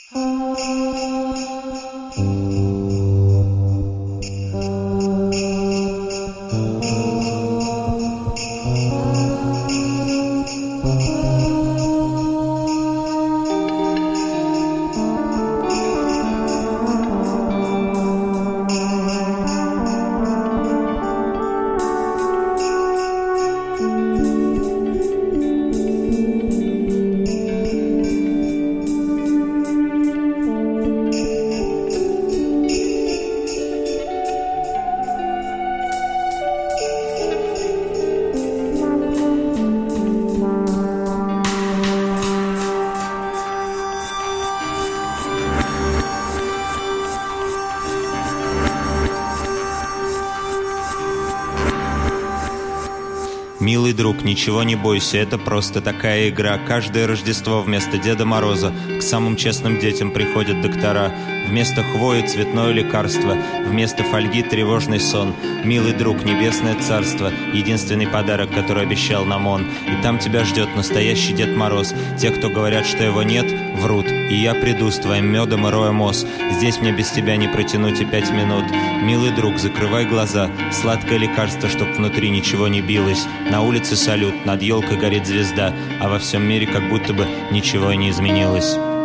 Милый друг, ничего не бойся, это просто такая игра. Каждое Рождество вместо Деда Мороза к самым честным детям приходят доктора. Вместо хвои цветное лекарство, вместо фольги тревожный сон. Милый друг, небесное царство, единственный подарок, который обещал нам он. И там тебя ждет настоящий Дед Мороз. Те, кто говорят, что его нет, врут. И я приду с твоим медом и роем ос. Здесь мне без тебя не протянуть и 5 минут. Милый друг, закрывай глаза. Сладкое лекарство, чтоб внутри ничего не билось. На улице салют, над елкой горит звезда, а во всем мире как будто бы ничего и не изменилось.